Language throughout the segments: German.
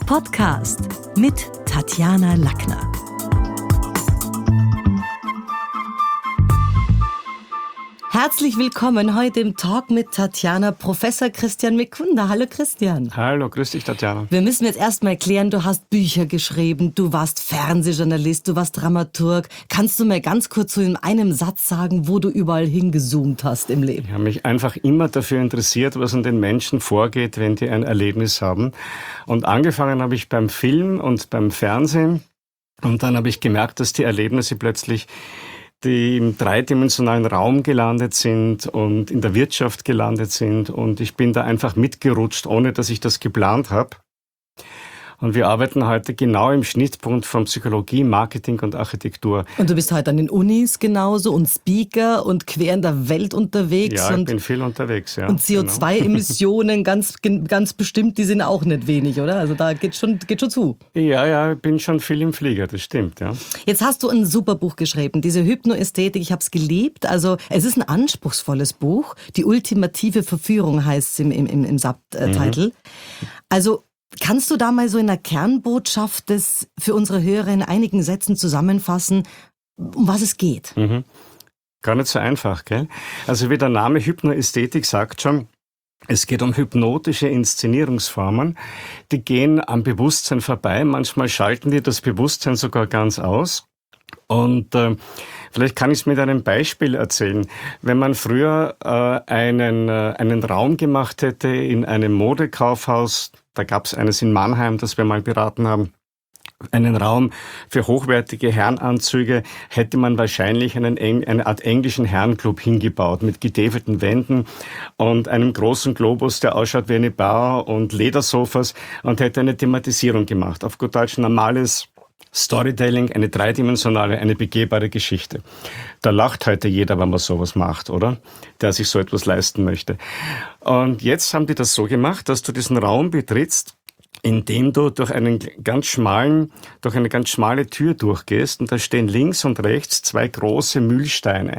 Podcast mit Tatjana Lackner. Herzlich willkommen heute im Talk mit Tatjana, Professor Christian Mekunda. Hallo Christian. Hallo, grüß dich Tatjana. Wir müssen jetzt erstmal erklären, du hast Bücher geschrieben, du warst Fernsehjournalist, du warst Dramaturg. Kannst du mir ganz kurz so in einem Satz sagen, wo du überall hingezoomt hast im Leben? Ich habe mich einfach immer dafür interessiert, was in den Menschen vorgeht, wenn die ein Erlebnis haben. Und angefangen habe ich beim Film und beim Fernsehen. Und dann habe ich gemerkt, dass die Erlebnisse plötzlich die im dreidimensionalen Raum gelandet sind und in der Wirtschaft gelandet sind. Und ich bin da einfach mitgerutscht, ohne dass ich das geplant habe. Und wir arbeiten heute genau im Schnittpunkt von Psychologie, Marketing und Architektur. Und du bist heute an den Unis genauso und Speaker und quer in der Welt unterwegs. Ja, ich bin viel unterwegs, ja. Und CO2-Emissionen ganz bestimmt, die sind auch nicht wenig, oder? Also da geht schon zu. Ja, ich bin schon viel im Flieger, das stimmt, ja. Jetzt hast du ein super Buch geschrieben, diese Hypnoästhetik, ich habe es geliebt. Also es ist ein anspruchsvolles Buch. Die ultimative Verführung heißt es im Subtitle. Also kannst du da mal so in der Kernbotschaft das für unsere Hörer in einigen Sätzen zusammenfassen, um was es geht? Gar nicht so einfach, gell? Also wie der Name Hypnoästhetik sagt schon, es geht um hypnotische Inszenierungsformen, die gehen am Bewusstsein vorbei. Manchmal schalten die das Bewusstsein sogar ganz aus. Und vielleicht kann ich es mit einem Beispiel erzählen. Wenn man früher einen Raum gemacht hätte in einem Modekaufhaus, da gab es eines in Mannheim, das wir mal beraten haben, einen Raum für hochwertige Herrenanzüge, hätte man wahrscheinlich eine Art englischen Herrenclub hingebaut mit getäfelten Wänden und einem großen Globus, der ausschaut wie eine Bar und Ledersofas und hätte eine Thematisierung gemacht. Auf gut Deutsch normales Storytelling, eine dreidimensionale, eine begehbare Geschichte. Da lacht heute jeder, wenn man sowas macht, oder? Der sich so etwas leisten möchte. Und jetzt haben die das so gemacht, dass du diesen Raum betrittst, indem du durch eine ganz schmale Tür durchgehst und da stehen links und rechts zwei große Mühlsteine.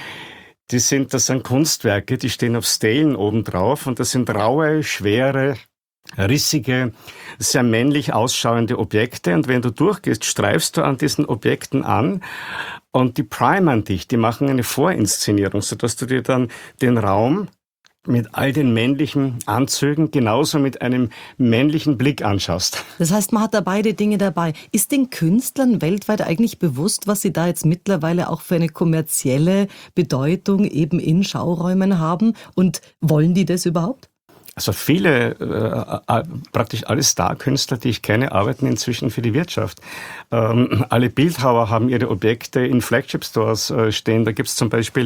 Das sind Kunstwerke, die stehen auf Stelen oben drauf und das sind raue, schwere, rissige, sehr männlich ausschauende Objekte und wenn du durchgehst, streifst du an diesen Objekten an und die primern dich, die machen eine Vorinszenierung, sodass du dir dann den Raum mit all den männlichen Anzügen genauso mit einem männlichen Blick anschaust. Das heißt, man hat da beide Dinge dabei. Ist den Künstlern weltweit eigentlich bewusst, was sie da jetzt mittlerweile auch für eine kommerzielle Bedeutung eben in Schauräumen haben und wollen die das überhaupt? Also viele, praktisch alle Star-Künstler, die ich kenne, arbeiten inzwischen für die Wirtschaft. Alle Bildhauer haben ihre Objekte in Flagship-Stores stehen. Da gibt's zum Beispiel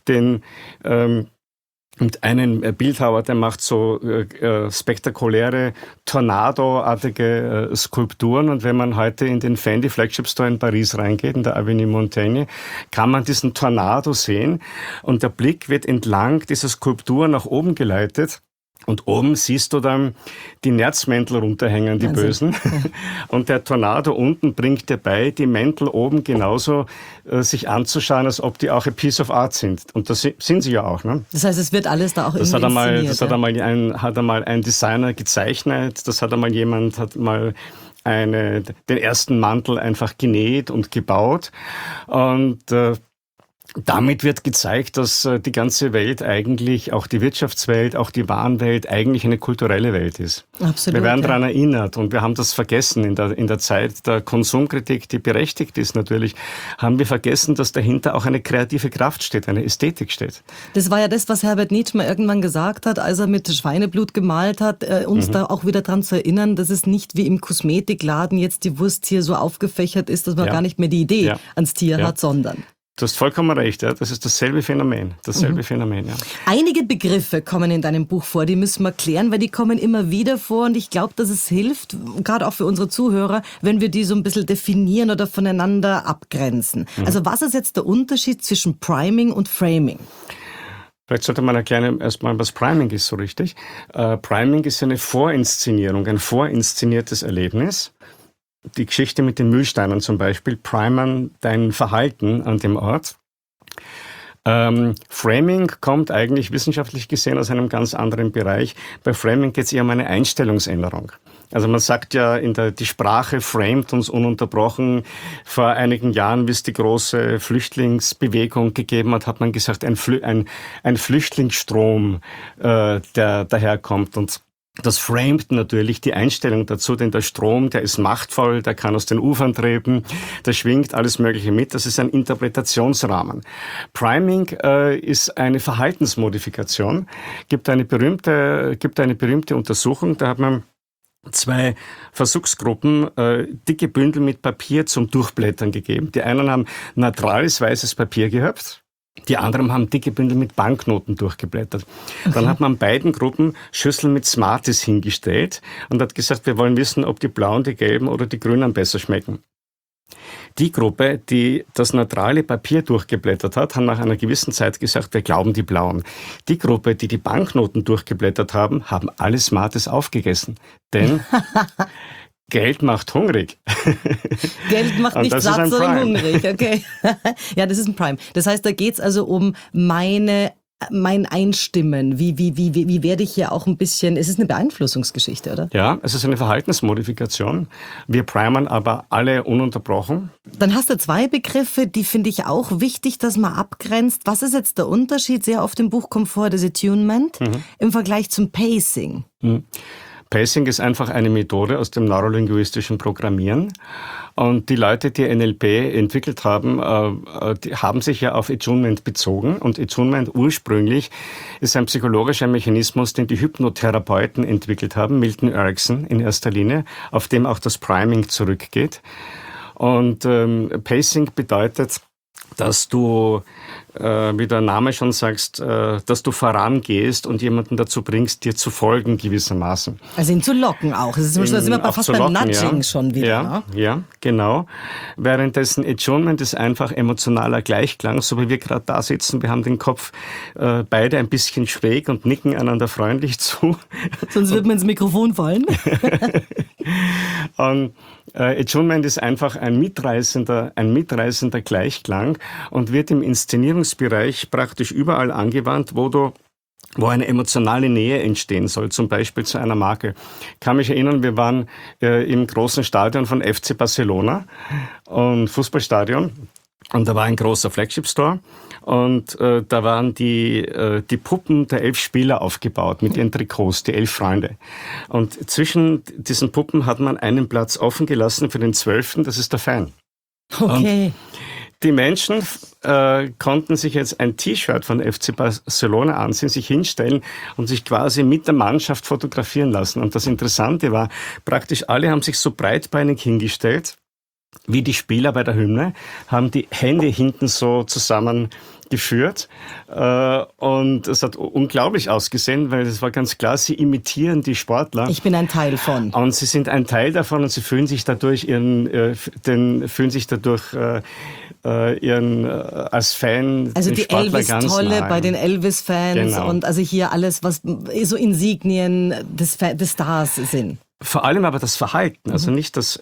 einen Bildhauer, der macht so spektakuläre, Tornado-artige Skulpturen. Und wenn man heute in den Fendi Flagship Store in Paris reingeht, in der Avenue Montaigne, kann man diesen Tornado sehen. Und der Blick wird entlang dieser Skulptur nach oben geleitet. Und oben siehst du dann die Nerzmäntel runterhängen, die Bösen. Und der Tornado unten bringt dir bei, die Mäntel oben genauso sich anzuschauen, als ob die auch ein Piece of Art sind. Und das sind sie ja auch. Ne? Das heißt, es wird alles da auch irgendwie inszeniert. Das hat einmal ein Designer gezeichnet, jemand den ersten Mantel einfach genäht und gebaut. Und damit wird gezeigt, dass die ganze Welt eigentlich, auch die Wirtschaftswelt, auch die Warenwelt, eigentlich eine kulturelle Welt ist. Absolut. Wir werden daran erinnert und wir haben das vergessen in der Zeit der Konsumkritik, die berechtigt ist natürlich, haben wir vergessen, dass dahinter auch eine kreative Kraft steht, eine Ästhetik steht. Das war ja das, was Herbert Nietzsche mal irgendwann gesagt hat, als er mit Schweineblut gemalt hat, uns da auch wieder dran zu erinnern, dass es nicht wie im Kosmetikladen jetzt die Wurst hier so aufgefächert ist, dass man gar nicht mehr die Idee ans Tier hat, sondern... Du hast vollkommen recht, ja. Das ist dasselbe Phänomen. Phänomen, ja. Einige Begriffe kommen in deinem Buch vor, die müssen wir klären, weil die kommen immer wieder vor und ich glaube, dass es hilft, gerade auch für unsere Zuhörer, wenn wir die so ein bisschen definieren oder voneinander abgrenzen. Also was ist jetzt der Unterschied zwischen Priming und Framing? Vielleicht sollte man erklären erstmal, was Priming ist, so richtig. Priming ist eine Vorinszenierung, ein vorinszeniertes Erlebnis. Die Geschichte mit den Mühlsteinen zum Beispiel primern dein Verhalten an dem Ort. Framing kommt eigentlich wissenschaftlich gesehen aus einem ganz anderen Bereich. Bei Framing geht es eher um eine Einstellungsänderung. Also man sagt ja, die Sprache framet uns ununterbrochen. Vor einigen Jahren, wie es die große Flüchtlingsbewegung gegeben hat, hat man gesagt, ein Flüchtlingsstrom, der daherkommt. Und das framet natürlich die Einstellung dazu, denn der Strom, der ist machtvoll, der kann aus den Ufern treten, der schwingt alles Mögliche mit. Das ist ein Interpretationsrahmen. Priming ist eine Verhaltensmodifikation. Gibt eine berühmte Untersuchung, da hat man 2 Versuchsgruppen dicke Bündel mit Papier zum Durchblättern gegeben. Die einen haben neutrales weißes Papier gehabt. Die anderen haben dicke Bündel mit Banknoten durchgeblättert. Okay. Dann hat man beiden Gruppen Schüsseln mit Smarties hingestellt und hat gesagt, wir wollen wissen, ob die blauen, die gelben oder die grünen besser schmecken. Die Gruppe, die das neutrale Papier durchgeblättert hat, haben nach einer gewissen Zeit gesagt, wir glauben die blauen. Die Gruppe, die die Banknoten durchgeblättert haben, haben alle Smarties aufgegessen. Denn Geld macht hungrig. Geld macht nicht satt, sondern hungrig. Okay. Ja, das ist ein Prime. Das heißt, da geht's also um mein Einstimmen. Wie werde ich hier auch ein bisschen, es ist eine Beeinflussungsgeschichte, oder? Ja, es ist eine Verhaltensmodifikation. Wir primen aber alle ununterbrochen. Dann hast du 2 Begriffe, die finde ich auch wichtig, dass man abgrenzt. Was ist jetzt der Unterschied? Sehr oft im Buch kommt vor das Attunement im Vergleich zum Pacing. Pacing ist einfach eine Methode aus dem neurolinguistischen Programmieren. Und die Leute, die NLP entwickelt haben, die haben sich ja auf Attunement bezogen. Und Attunement ursprünglich ist ein psychologischer Mechanismus, den die Hypnotherapeuten entwickelt haben, Milton Erickson in erster Linie, auf dem auch das Priming zurückgeht. Und Pacing bedeutet, dass du, wie der Name schon sagst, dass du vorangehst und jemanden dazu bringst, dir zu folgen gewissermaßen. Also ihn zu locken auch. Das sind wir fast beim Nudging schon wieder. Ja, ne? Ja, genau. Währenddessen Attunement ist einfach emotionaler Gleichklang, so wie wir gerade da sitzen. Wir haben den Kopf beide ein bisschen schräg und nicken einander freundlich zu. Sonst wird man ins Mikrofon fallen. Und Attunement ist einfach ein mitreißender Gleichklang und wird im Inszenierungsbereich praktisch überall angewandt, wo eine emotionale Nähe entstehen soll, zum Beispiel zu einer Marke. Ich kann mich erinnern, wir waren im großen Stadion von FC Barcelona, ein Fußballstadion, und da war ein großer Flagship-Store. Und da waren die Puppen der 11 Spieler aufgebaut mit ihren Trikots, die 11 Freunde. Und zwischen diesen Puppen hat man einen Platz offen gelassen für den 12., das ist der Fan. Okay. Und die Menschen konnten sich jetzt ein T-Shirt von FC Barcelona ansehen, sich hinstellen und sich quasi mit der Mannschaft fotografieren lassen. Und das Interessante war, praktisch alle haben sich so breitbeinig hingestellt, wie die Spieler bei der Hymne, haben die Hände hinten so zusammengeführt und es hat unglaublich ausgesehen, weil es war ganz klar, sie imitieren die Sportler. Ich bin ein Teil von. Und sie sind ein Teil davon und sie fühlen sich dadurch als Fan also den die Sportler ganz Elvis-Tolle nahe. bei den Elvis-Fans Genau. und also hier alles, was so Insignien des Stars sind. Vor allem aber das Verhalten, also nicht das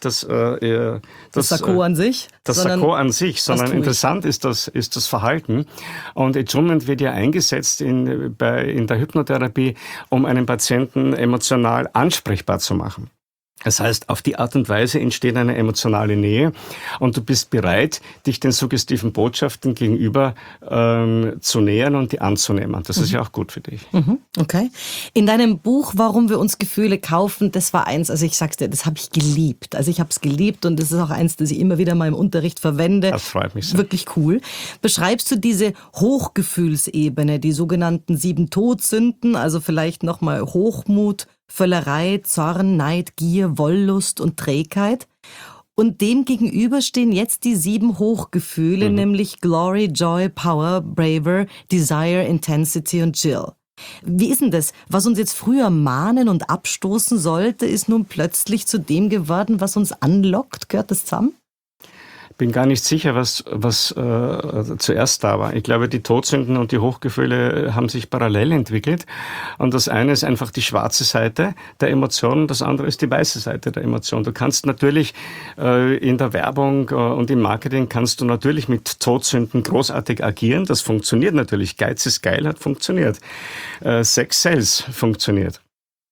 Sakko an sich, sondern interessant ist das Verhalten. Und Attunement wird ja eingesetzt in der Hypnotherapie, um einen Patienten emotional ansprechbar zu machen. Das heißt, auf die Art und Weise entsteht eine emotionale Nähe und du bist bereit, dich den suggestiven Botschaften gegenüber zu nähern und die anzunehmen. Das ist ja auch gut für dich. Okay. In deinem Buch Warum wir uns Gefühle kaufen, das war eins, also ich sag's dir, das habe ich geliebt. Also ich habe es geliebt und das ist auch eins, das ich immer wieder mal im Unterricht verwende. Das freut mich sehr. Wirklich cool. Beschreibst du diese Hochgefühlsebene, die sogenannten 7 Todsünden, also vielleicht nochmal Hochmut, Völlerei, Zorn, Neid, Gier, Wollust und Trägheit. Und dem gegenüber stehen jetzt die 7 Hochgefühle, nämlich Glory, Joy, Power, Braver, Desire, Intensity und Chill. Wie ist denn das? Was uns jetzt früher mahnen und abstoßen sollte, ist nun plötzlich zu dem geworden, was uns anlockt? Gehört das zusammen? Ich bin gar nicht sicher, was zuerst da war. Ich glaube, die Todsünden und die Hochgefühle haben sich parallel entwickelt. Und das eine ist einfach die schwarze Seite der Emotion, das andere ist die weiße Seite der Emotion. Du kannst natürlich in der Werbung und im Marketing kannst du natürlich mit Todsünden großartig agieren. Das funktioniert natürlich. Geiz ist geil hat funktioniert. Sex sells funktioniert.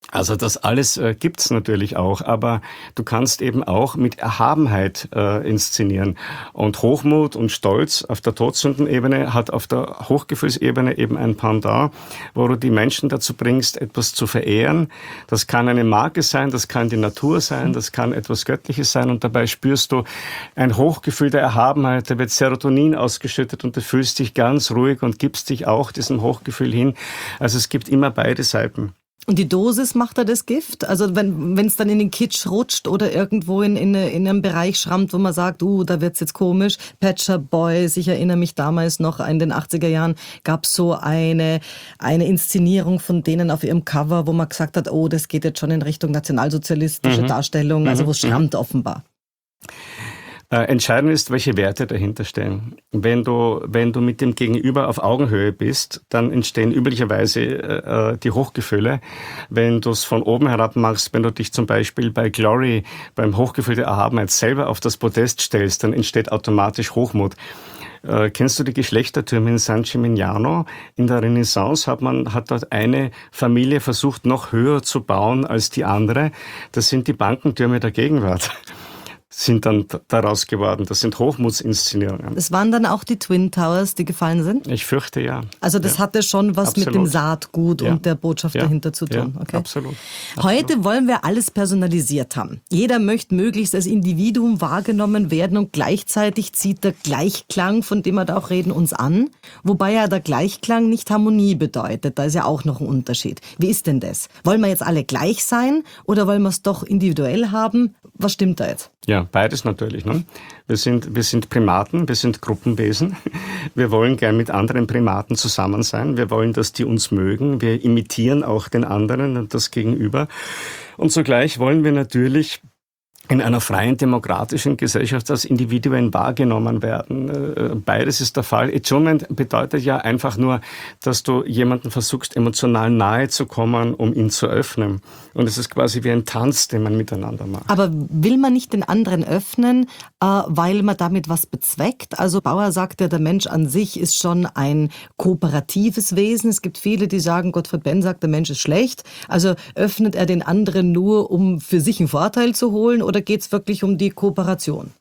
Also das alles gibt's natürlich auch, aber du kannst eben auch mit Erhabenheit inszenieren. Und Hochmut und Stolz auf der Todsündenebene hat auf der Hochgefühlsebene eben ein Pendant, wo du die Menschen dazu bringst, etwas zu verehren. Das kann eine Marke sein, das kann die Natur sein, das kann etwas Göttliches sein und dabei spürst du ein Hochgefühl der Erhabenheit, da wird Serotonin ausgeschüttet und du fühlst dich ganz ruhig und gibst dich auch diesem Hochgefühl hin. Also es gibt immer beide Seiten. Und die Dosis macht da das Gift? Also wenn es dann in den Kitsch rutscht oder irgendwo in einem Bereich schrammt, wo man sagt, da wird's jetzt komisch. Pet Shop Boys, ich erinnere mich damals noch, in den 80er Jahren gab's so eine Inszenierung von denen auf ihrem Cover, wo man gesagt hat, das geht jetzt schon in Richtung nationalsozialistische Darstellung, also wo es schrammt offenbar. Entscheidend ist, welche Werte dahinter stehen. Wenn du mit dem Gegenüber auf Augenhöhe bist, dann entstehen üblicherweise die Hochgefühle. Wenn du es von oben herab machst, wenn du dich zum Beispiel bei Glory, beim Hochgefühl der Erhabenheit selber auf das Podest stellst, dann entsteht automatisch Hochmut. Kennst du die Geschlechtertürme in San Gimignano? In der Renaissance hat dort eine Familie versucht, noch höher zu bauen als die andere. Das sind die Bankentürme der Gegenwart. Sind dann daraus geworden. Das sind Hochmutsinszenierungen. Es waren dann auch die Twin Towers, die gefallen sind? Ich fürchte, ja. Also das hatte schon was Absolut. mit dem Saatgut und der Botschaft dahinter zu tun. Ja, okay. Absolut. Heute wollen wir alles personalisiert haben. Jeder möchte möglichst als Individuum wahrgenommen werden und gleichzeitig zieht der Gleichklang, von dem wir da auch reden, uns an. Wobei ja der Gleichklang nicht Harmonie bedeutet. Da ist ja auch noch ein Unterschied. Wie ist denn das? Wollen wir jetzt alle gleich sein oder wollen wir es doch individuell haben? Was stimmt da jetzt? Ja, beides natürlich. Ne? Wir sind Primaten, wir sind Gruppenwesen. Wir wollen gern mit anderen Primaten zusammen sein. Wir wollen, dass die uns mögen. Wir imitieren auch den anderen und das Gegenüber. Und zugleich wollen wir natürlich in einer freien, demokratischen Gesellschaft als Individuen wahrgenommen werden. Beides ist der Fall. Attunement bedeutet ja einfach nur, dass du jemanden versuchst, emotional nahe zu kommen, um ihn zu öffnen. Und es ist quasi wie ein Tanz, den man miteinander macht. Aber will man nicht den anderen öffnen, weil man damit was bezweckt? Also Bauer sagt ja, der Mensch an sich ist schon ein kooperatives Wesen. Es gibt viele, die sagen, Gottfried Benn sagt, der Mensch ist schlecht. Also öffnet er den anderen nur, um für sich einen Vorteil zu holen, oder geht es wirklich um die Kooperation?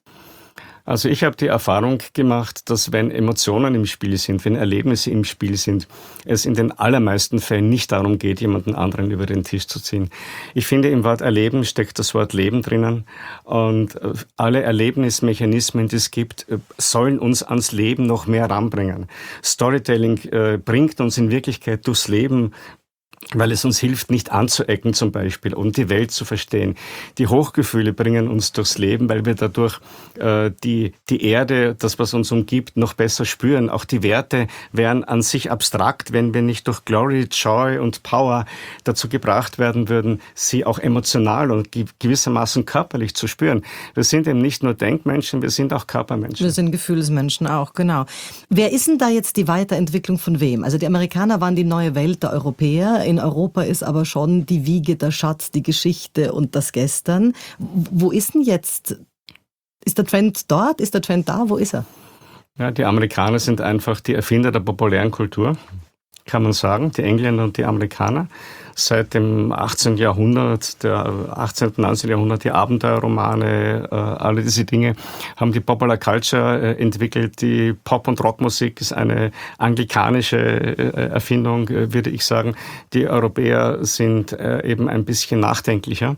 Also ich habe die Erfahrung gemacht, dass wenn Emotionen im Spiel sind, wenn Erlebnisse im Spiel sind, es in den allermeisten Fällen nicht darum geht, jemanden anderen über den Tisch zu ziehen. Ich finde, im Wort Erleben steckt das Wort Leben drinnen und alle Erlebnismechanismen, die es gibt, sollen uns ans Leben noch mehr ranbringen. Storytelling bringt uns in Wirklichkeit durchs Leben, weil es uns hilft, nicht anzuecken zum Beispiel und die Welt zu verstehen. Die Hochgefühle bringen uns durchs Leben, weil wir dadurch die Erde, das, was uns umgibt, noch besser spüren. Auch die Werte wären an sich abstrakt, wenn wir nicht durch Glory, Joy und Power dazu gebracht werden würden, sie auch emotional und gewissermaßen körperlich zu spüren. Wir sind eben nicht nur Denkmenschen, wir sind auch Körpermenschen. Wir sind Gefühlsmenschen auch, genau. Wer ist denn da jetzt die Weiterentwicklung von wem? Also die Amerikaner waren die neue Welt der Europäer. In Europa ist aber schon die Wiege, der Schatz, die Geschichte und das Gestern. Wo ist denn jetzt? Ist der Trend dort? Ist der Trend da? Wo ist er? Ja, die Amerikaner sind einfach die Erfinder der populären Kultur, kann man sagen. Die Engländer und die Amerikaner. Seit dem 18. Jahrhundert, der 18. und 19. Jahrhundert, die Abenteuerromane, alle diese Dinge haben die Popular Culture entwickelt. Die Pop- und Rockmusik ist eine anglikanische Erfindung, würde ich sagen. Die Europäer sind eben ein bisschen nachdenklicher.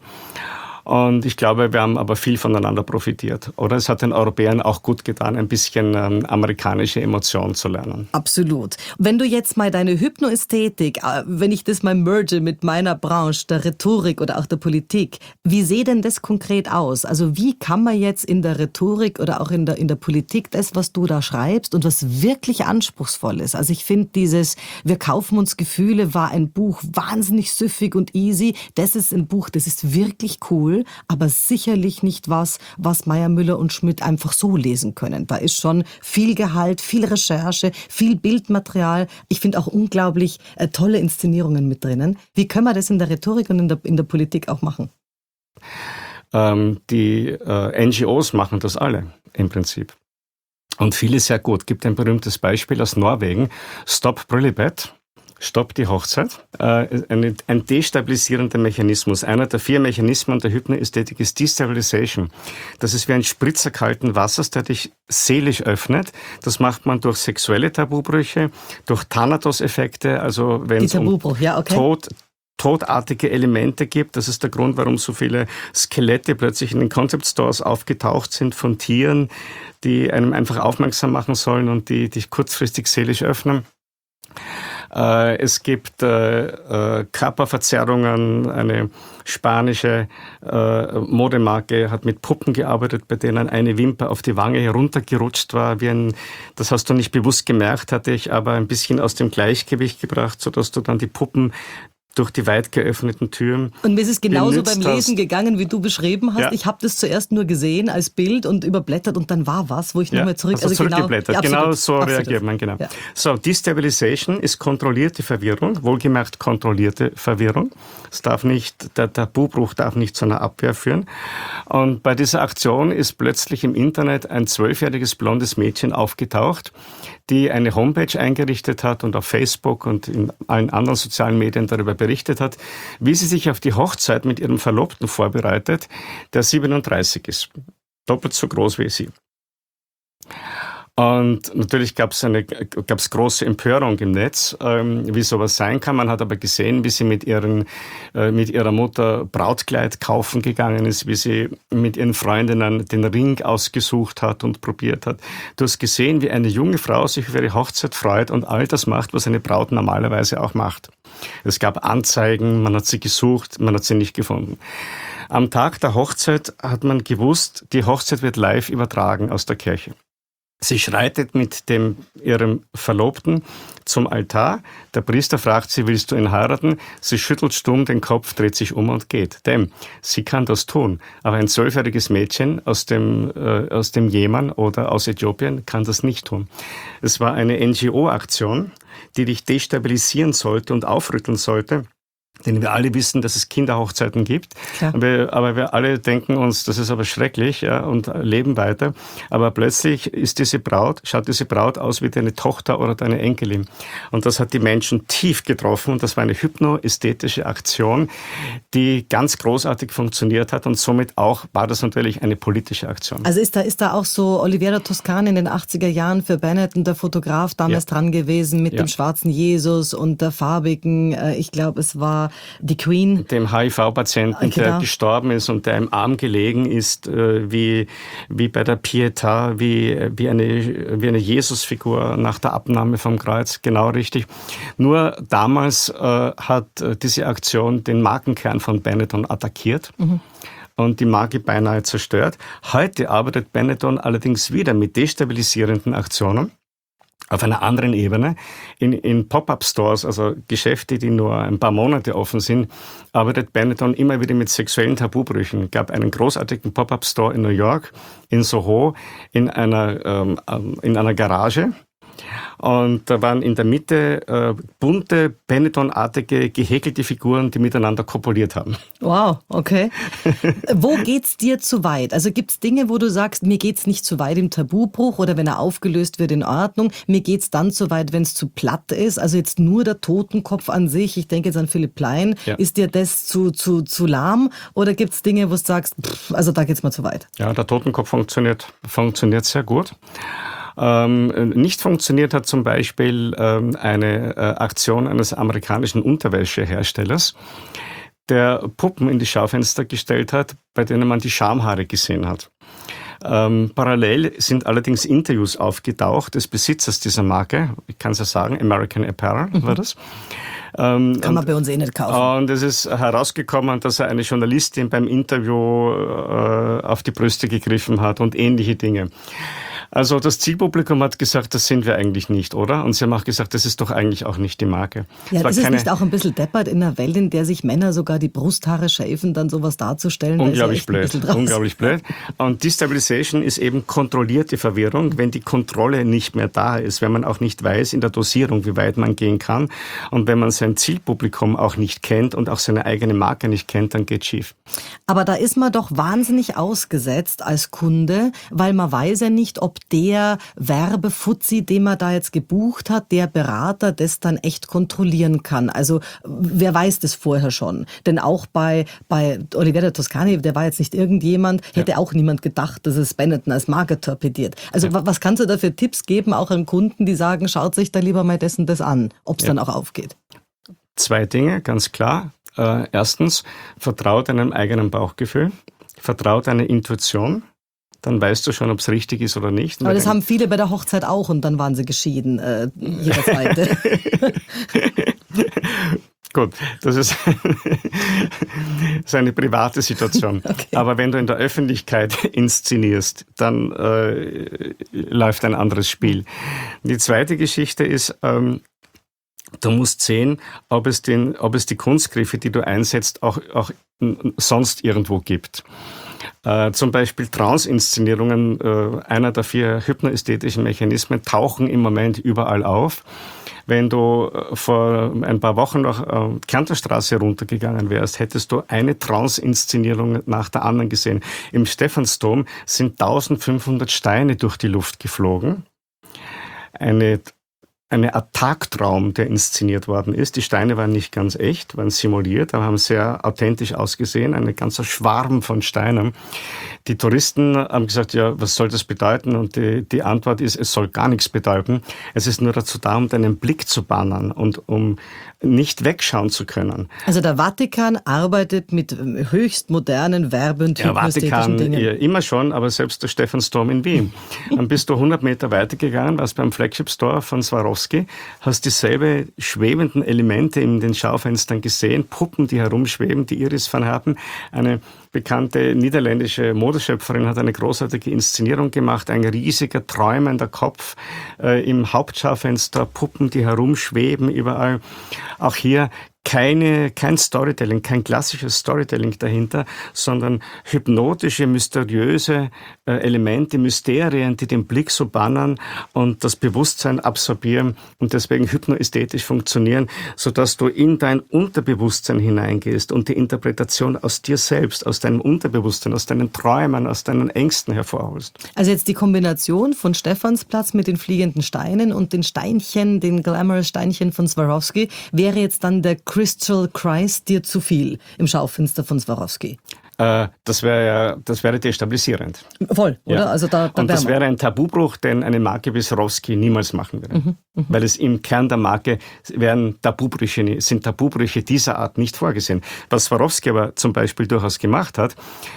Und ich glaube, wir haben aber viel voneinander profitiert. Oder es hat den Europäern auch gut getan, ein bisschen amerikanische Emotionen zu lernen. Absolut. Wenn du jetzt mal deine Hypnoästhetik, wenn ich das mal merge mit meiner Branche, der Rhetorik oder auch der Politik, wie sieht denn das konkret aus? Also wie kann man jetzt in der Rhetorik oder auch in der Politik das, was du da schreibst und was wirklich anspruchsvoll ist? Also ich finde dieses Wir kaufen uns Gefühle war ein Buch wahnsinnig süffig und easy. Das ist ein Buch, das ist wirklich cool. Aber sicherlich nicht was Meyer, Müller und Schmidt einfach so lesen können. Da ist schon viel Gehalt, viel Recherche, viel Bildmaterial. Ich finde auch unglaublich tolle Inszenierungen mit drinnen. Wie können wir das in der Rhetorik und in der Politik auch machen? Die NGOs machen das alle im Prinzip. Und viele sehr gut. Gibt ein berühmtes Beispiel aus Norwegen. Stop Brillebett. Stopp die Hochzeit. Ein destabilisierender Mechanismus. Einer der 4 Mechanismen der Hypnoästhetik ist Destabilization. Das ist wie ein Spritzer kalten Wassers, der dich seelisch öffnet. Das macht man durch sexuelle Tabubrüche, durch Thanatos-Effekte, also wenn es um todartige Elemente gibt. Das ist der Grund, warum so viele Skelette plötzlich in den Concept Stores aufgetaucht sind von Tieren, die einem einfach aufmerksam machen sollen und die dich kurzfristig seelisch öffnen. Es gibt Körperverzerrungen. Eine spanische Modemarke hat mit Puppen gearbeitet, bei denen eine Wimper auf die Wange heruntergerutscht war. Das hast du nicht bewusst gemerkt, hatte ich aber ein bisschen aus dem Gleichgewicht gebracht, sodass du dann die Puppen durch die weit geöffneten Türen. Und mir ist es genauso beim Lesen gegangen, wie du beschrieben hast. Ja. Ich habe das zuerst nur gesehen als Bild und überblättert und dann war was, wo ich nochmal zurückgeblättert. Genau so reagiert man, genau. Ja. So, Destabilization ist kontrollierte Verwirrung, wohlgemerkt kontrollierte Verwirrung. Es darf nicht, der Tabubruch darf nicht zu einer Abwehr führen. Und bei dieser Aktion ist plötzlich im Internet ein 12-jähriges blondes Mädchen aufgetaucht, die eine Homepage eingerichtet hat und auf Facebook und in allen anderen sozialen Medien darüber berichtet hat, wie sie sich auf die Hochzeit mit ihrem Verlobten vorbereitet, der 37 ist. Doppelt so groß wie sie. Und natürlich gab's große Empörung im Netz, wie sowas sein kann. Man hat aber gesehen, wie sie mit ihrer Mutter Brautkleid kaufen gegangen ist, wie sie mit ihren Freundinnen den Ring ausgesucht hat und probiert hat. Du hast gesehen, wie eine junge Frau sich über ihre Hochzeit freut und all das macht, was eine Braut normalerweise auch macht. Es gab Anzeigen, man hat sie gesucht, man hat sie nicht gefunden. Am Tag der Hochzeit hat man gewusst, die Hochzeit wird live übertragen aus der Kirche. Sie schreitet mit ihrem Verlobten zum Altar. Der Priester fragt sie, willst du ihn heiraten? Sie schüttelt stumm den Kopf, dreht sich um und geht. Denn sie kann das tun. Aber ein 12-jähriges Mädchen aus dem Jemen oder aus Äthiopien kann das nicht tun. Es war eine NGO-Aktion, die dich destabilisieren sollte und aufrütteln sollte. Denn wir alle wissen, dass es Kinderhochzeiten gibt. Aber wir alle denken uns, das ist aber schrecklich, ja, und leben weiter. Aber plötzlich schaut diese Braut aus wie deine Tochter oder deine Enkelin. Und das hat die Menschen tief getroffen. Und das war eine hypnoästhetische Aktion, die ganz großartig funktioniert hat. Und somit war das natürlich eine politische Aktion. Also ist da auch so Oliviero Toscani in den 80er Jahren für Benetton, der Fotograf, damals dran gewesen mit dem schwarzen Jesus und der farbigen, ich glaube, es war die Queen. Dem HIV-Patienten, der gestorben ist und der im Arm gelegen ist, wie bei der Pietà, wie eine Jesusfigur nach der Abnahme vom Kreuz. Genau richtig. Nur damals hat diese Aktion den Markenkern von Benetton attackiert. Mhm. Und die Marke beinahe zerstört. Heute arbeitet Benetton allerdings wieder mit destabilisierenden Aktionen. Auf einer anderen Ebene. In Pop-up-Stores, also Geschäfte, die nur ein paar Monate offen sind, arbeitet Benetton immer wieder mit sexuellen Tabubrüchen. Es gab einen großartigen Pop-up-Store in New York, in Soho, in einer Garage. Und da waren in der Mitte bunte, Benetton-artige, gehäkelte Figuren, die miteinander kopuliert haben. Wow, okay. Wo geht's dir zu weit? Also gibt's Dinge, wo du sagst, mir geht's nicht zu weit im Tabubruch oder wenn er aufgelöst wird, in Ordnung. Mir geht's dann zu weit, wenn es zu platt ist. Also jetzt nur der Totenkopf an sich. Ich denke jetzt an Philipp Plein. Ja. Ist dir das zu lahm? Oder gibt's Dinge, wo du sagst, also da geht's mir zu weit? Ja, der Totenkopf funktioniert sehr gut. Nicht funktioniert hat zum Beispiel eine Aktion eines amerikanischen Unterwäscheherstellers, der Puppen in die Schaufenster gestellt hat, bei denen man die Schamhaare gesehen hat. Parallel sind allerdings Interviews aufgetaucht des Besitzers dieser Marke, ich kann es ja sagen, American Apparel war das. Kann man bei uns eh nicht kaufen. Und es ist herausgekommen, dass er eine Journalistin beim Interview auf die Brüste gegriffen hat und ähnliche Dinge. Also das Zielpublikum hat gesagt, das sind wir eigentlich nicht, oder? Und sie haben auch gesagt, das ist doch eigentlich auch nicht die Marke. Ja, ist es nicht auch ein bisschen deppert in einer Welt, in der sich Männer sogar die Brusthaare schäfen, dann sowas darzustellen? Unglaublich blöd, unglaublich blöd. Und Destabilization ist eben kontrollierte Verwirrung, wenn die Kontrolle nicht mehr da ist, wenn man auch nicht weiß in der Dosierung, wie weit man gehen kann und wenn man sein Zielpublikum auch nicht kennt und auch seine eigene Marke nicht kennt, dann geht's schief. Aber da ist man doch wahnsinnig ausgesetzt als Kunde, weil man weiß ja nicht, ob der Werbefuzzi, den man da jetzt gebucht hat, der Berater, das dann echt kontrollieren kann. Also wer weiß das vorher schon? Denn auch bei Oliviero Toscani, der war jetzt nicht irgendjemand, hätte auch niemand gedacht, dass es Benetton als Marke torpediert. Also was kannst du da für Tipps geben, auch an Kunden, die sagen, schaut sich da lieber mal das und das an, ob es dann auch aufgeht? 2 Dinge, ganz klar. Erstens, vertrau deinem eigenen Bauchgefühl, vertrau deiner Intuition. Dann weißt du schon, ob es richtig ist oder nicht. Aber das haben viele bei der Hochzeit auch und dann waren sie geschieden, jeder Zweite. Gut, das ist eine private Situation. Okay. Aber wenn du in der Öffentlichkeit inszenierst, dann läuft ein anderes Spiel. Die zweite Geschichte ist, du musst sehen, ob es die Kunstgriffe, die du einsetzt, auch sonst irgendwo gibt. Zum Beispiel Trance-Inszenierungen, einer der 4 hypnoästhetischen Mechanismen, tauchen im Moment überall auf. Wenn du vor ein paar Wochen noch Kärntnerstraße runtergegangen wärst, hättest du eine Trance-Inszenierung nach der anderen gesehen. Im Stephansdom sind 1500 Steine durch die Luft geflogen. Eine Art Tagtraum, der inszeniert worden ist. Die Steine waren nicht ganz echt, waren simuliert, aber haben sehr authentisch ausgesehen. Ein ganzer Schwarm von Steinen. Die Touristen haben gesagt, ja, was soll das bedeuten? Und die Antwort ist, es soll gar nichts bedeuten. Es ist nur dazu da, um deinen Blick zu bannen und um nicht wegschauen zu können. Also der Vatikan arbeitet mit höchst modernen Werbe- und hypnoästhetischen Dingen. Ja, immer schon, aber selbst der Stephansdom in Wien. Dann bist du 100 Meter weitergegangen, warst beim Flagship Store von Swarovski, hast dieselbe schwebenden Elemente in den Schaufenstern gesehen, Puppen, die herumschweben, die Iris van Herpen, eine bekannte niederländische Modeschöpferin, hat eine großartige Inszenierung gemacht, ein riesiger, träumender Kopf im Hauptschaufenster, Puppen, die herumschweben überall. Auch hier kein Storytelling, kein klassisches Storytelling dahinter, sondern hypnotische, mysteriöse Elemente, Mysterien, die den Blick so bannen und das Bewusstsein absorbieren und deswegen hypnoästhetisch funktionieren, sodass du in dein Unterbewusstsein hineingehst und die Interpretation aus dir selbst, aus deinem Unterbewusstsein, aus deinen Träumen, aus deinen Ängsten hervorholst. Also jetzt die Kombination von Stephansplatz mit den fliegenden Steinen und den Steinchen, den Glamour-Steinchen von Swarovski, wäre jetzt dann der Crystal Christ dir zu viel im Schaufenster von Swarovski? Das wäre destabilisierend. Voll, oder? Ja. Also da und das wäre ein Tabubruch, den eine Marke wie Swarovski niemals machen würde. Weil es im Kern der Marke sind Tabubrüche dieser Art nicht vorgesehen. Was Swarovski aber zum Beispiel durchaus gemacht hat,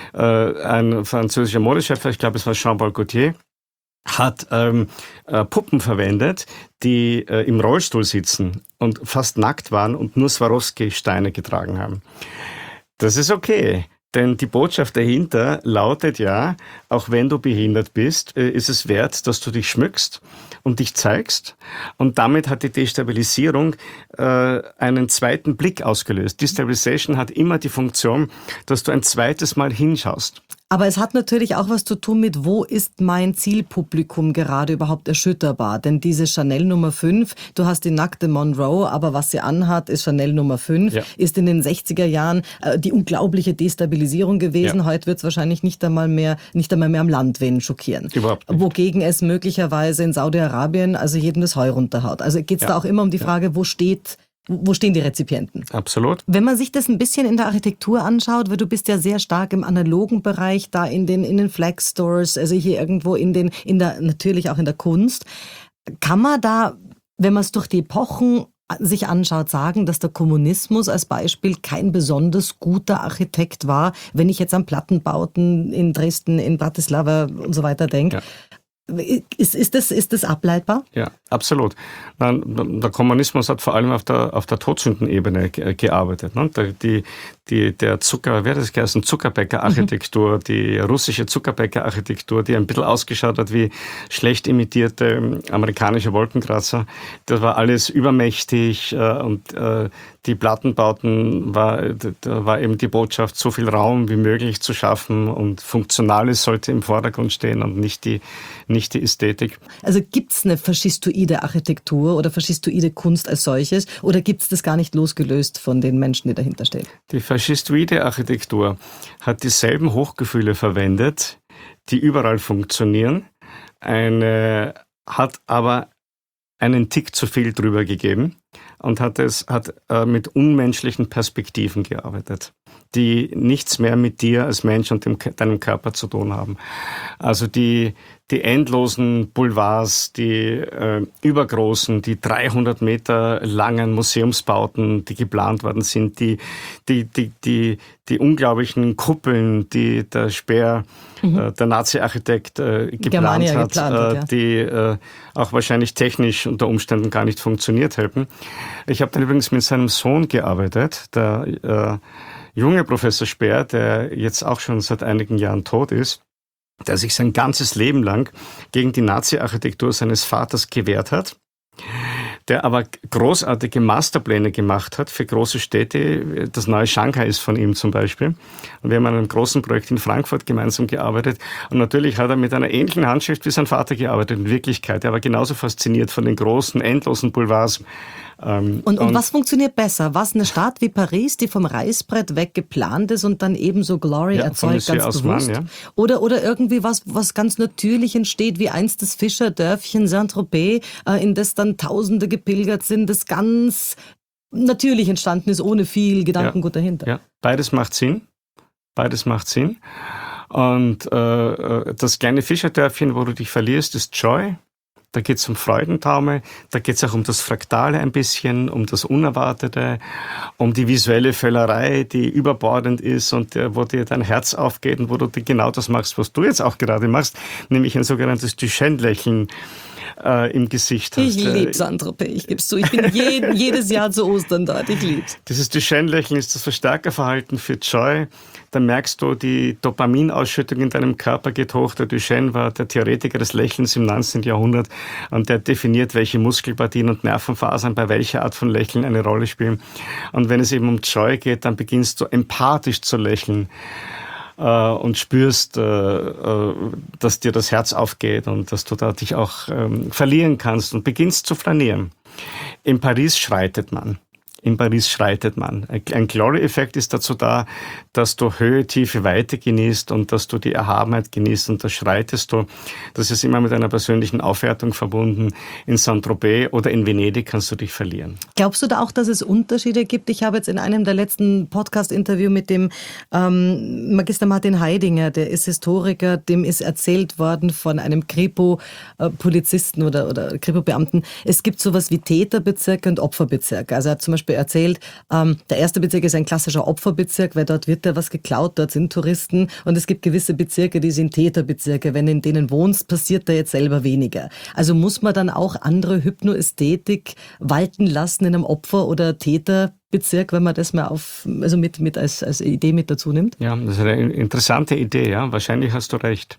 ein französischer Modeschöpfer, ich glaube es war Jean-Paul Gaultier, hat Puppen verwendet, die im Rollstuhl sitzen und fast nackt waren und nur Swarovski-Steine getragen haben. Das ist okay, denn die Botschaft dahinter lautet ja, auch wenn du behindert bist, ist es wert, dass du dich schmückst und dich zeigst. Und damit hat die Destabilisierung einen zweiten Blick ausgelöst. Destabilisation hat immer die Funktion, dass du ein zweites Mal hinschaust. Aber es hat natürlich auch was zu tun mit, wo ist mein Zielpublikum gerade überhaupt erschütterbar? Denn diese Chanel Nummer 5, du hast die nackte Monroe, aber was sie anhat, ist Chanel Nummer 5, ist in den 60er Jahren die unglaubliche Destabilisierung gewesen. Ja. Heute wird es wahrscheinlich nicht einmal mehr am Land wen schockieren. Überhaupt nicht. Wogegen es möglicherweise in Saudi-Arabien also jedem das Heu runterhaut. Also geht es da auch immer um die Frage, wo stehen die Rezipienten? Absolut. Wenn man sich das ein bisschen in der Architektur anschaut, weil du bist ja sehr stark im analogen Bereich, da in den Flag-Stores, also hier irgendwo natürlich auch in der Kunst. Kann man da, wenn man es durch die Epochen sich anschaut, sagen, dass der Kommunismus als Beispiel kein besonders guter Architekt war, wenn ich jetzt an Plattenbauten in Dresden, in Bratislava und so weiter denke? Ja. Ist das ableitbar? Ja, absolut. Der Kommunismus hat vor allem auf der Todsündenebene gearbeitet. Der Zuckerbäcker-Architektur, die russische Zuckerbäcker-Architektur, die ein bisschen ausgeschaut hat wie schlecht imitierte amerikanische Wolkenkratzer, das war alles übermächtig und die Plattenbauten da war eben die Botschaft, so viel Raum wie möglich zu schaffen und Funktionales sollte im Vordergrund stehen und nicht die Ästhetik. Also gibt es eine faschistoide Architektur oder faschistoide Kunst als solches oder gibt es das gar nicht losgelöst von den Menschen, die dahinter stehen? Die faschistoide Architektur hat dieselben Hochgefühle verwendet, die überall funktionieren. hat aber einen Tick zu viel drüber gegeben und hat mit unmenschlichen Perspektiven gearbeitet, die nichts mehr mit dir als Mensch und deinem Körper zu tun haben. Also die endlosen Boulevards, die übergroßen, die 300 Meter langen Museumsbauten, die geplant worden sind, die unglaublichen Kuppeln, die der Speer, der Nazi-Architekt, geplant hat, die auch wahrscheinlich technisch unter Umständen gar nicht funktioniert hätten. Ich habe dann übrigens mit seinem Sohn gearbeitet, der junge Professor Speer, der jetzt auch schon seit einigen Jahren tot ist, der sich sein ganzes Leben lang gegen die Nazi-Architektur seines Vaters gewehrt hat, der aber großartige Masterpläne gemacht hat für große Städte. Das neue Shanghai ist von ihm zum Beispiel. Und wir haben an einem großen Projekt in Frankfurt gemeinsam gearbeitet. Und natürlich hat er mit einer ähnlichen Handschrift wie sein Vater gearbeitet in Wirklichkeit. Er war genauso fasziniert von den großen, endlosen Boulevards. Und was funktioniert besser? Was eine Stadt wie Paris, die vom Reißbrett weg geplant ist und dann eben so Glory erzeugt, ganz bewusst? Oder irgendwie was ganz natürlich entsteht, wie einst das Fischerdörfchen Saint-Tropez, in das dann Tausende gepilgert sind, das ganz natürlich entstanden ist, ohne viel Gedankengut dahinter. Ja, beides macht Sinn. Und das kleine Fischerdörfchen, wo du dich verlierst, ist Joy. Da geht es um Freudentaumel, da geht es auch um das Fraktale ein bisschen, um das Unerwartete, um die visuelle Völlerei, die überbordend ist und wo dir dein Herz aufgeht und wo du genau das machst, was du jetzt auch gerade machst, nämlich ein sogenanntes Duchenne-Lächeln im Gesicht hast. Ich liebe Saint-Tropez, ich gebe es zu. Ich bin jedes Jahr zu Ostern dort, ich liebe es. Dieses Duchenne-Lächeln ist das Verstärkerverhalten für Joy. Da merkst du, die Dopaminausschüttung in deinem Körper geht hoch. Der Duchenne war der Theoretiker des Lächelns im 19. Jahrhundert und der definiert, welche Muskelpartien und Nervenfasern bei welcher Art von Lächeln eine Rolle spielen. Und wenn es eben um Joy geht, dann beginnst du empathisch zu lächeln und spürst, dass dir das Herz aufgeht und dass du da dich auch verlieren kannst und beginnst zu flanieren. In Paris schreitet man. Ein Glory-Effekt ist dazu da, dass du Höhe, Tiefe, Weite genießt und dass du die Erhabenheit genießt und da schreitest du. Das ist immer mit einer persönlichen Aufwertung verbunden. In Saint-Tropez oder in Venedig kannst du dich verlieren. Glaubst du da auch, dass es Unterschiede gibt? Ich habe jetzt in einem der letzten Podcast-Interview mit dem Magister Martin Heidinger, der ist Historiker, dem ist erzählt worden von einem Kripo-Polizisten oder Kripo-Beamten, es gibt sowas wie Täterbezirke und Opferbezirke. Also er hat zum Beispiel erzählt, der erste Bezirk ist ein klassischer Opferbezirk, weil dort wird ja was geklaut, dort sind Touristen und es gibt gewisse Bezirke, die sind Täterbezirke. Wenn du in denen wohnst, passiert da jetzt selber weniger. Also muss man dann auch andere Hypnoästhetik walten lassen in einem Opfer- oder Täterbezirk, wenn man das mal mit als Idee mit dazu nimmt? Ja, das ist eine interessante Idee, ja. Wahrscheinlich hast du recht.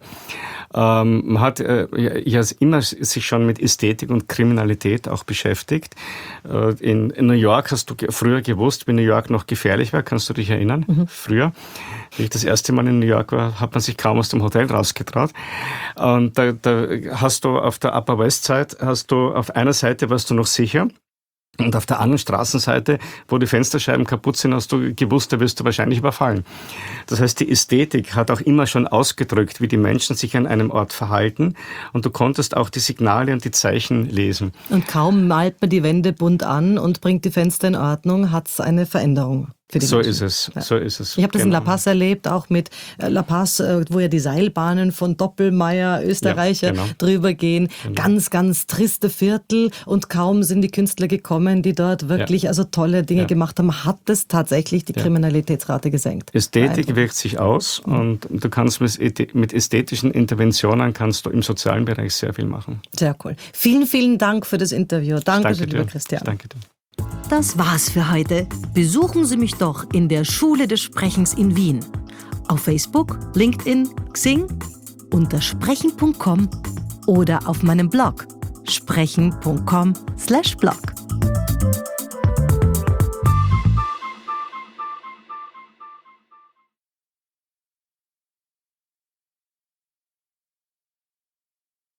Man hat immer sich schon mit Ästhetik und Kriminalität auch beschäftigt. In New York hast du früher gewusst, wie New York noch gefährlich war. Kannst du dich erinnern? Mhm. Früher, wie ich das erste Mal in New York war, hat man sich kaum aus dem Hotel rausgetraut. Und da hast du auf der Upper West Side, auf einer Seite warst du noch sicher. Und auf der anderen Straßenseite, wo die Fensterscheiben kaputt sind, hast du gewusst, da wirst du wahrscheinlich überfallen. Das heißt, die Ästhetik hat auch immer schon ausgedrückt, wie die Menschen sich an einem Ort verhalten. Und du konntest auch die Signale und die Zeichen lesen. Und kaum malt man die Wände bunt an und bringt die Fenster in Ordnung, hat es eine Veränderung. So ist es. Ich habe das in La Paz erlebt, auch mit La Paz, wo ja die Seilbahnen von Doppelmayr, Österreicher, drüber gehen. Genau. Ganz, ganz triste Viertel und kaum sind die Künstler gekommen, die dort wirklich tolle Dinge gemacht haben, hat es tatsächlich die Kriminalitätsrate gesenkt. Ästhetik wirkt sich aus und du kannst mit ästhetischen Interventionen kannst du im sozialen Bereich sehr viel machen. Sehr cool. Vielen, vielen Dank für das Interview. Danke lieber Christian. Danke dir. Das war's für heute. Besuchen Sie mich doch in der Schule des Sprechens in Wien. Auf Facebook, LinkedIn, Xing, unter sprechen.com oder auf meinem Blog sprechen.com/blog.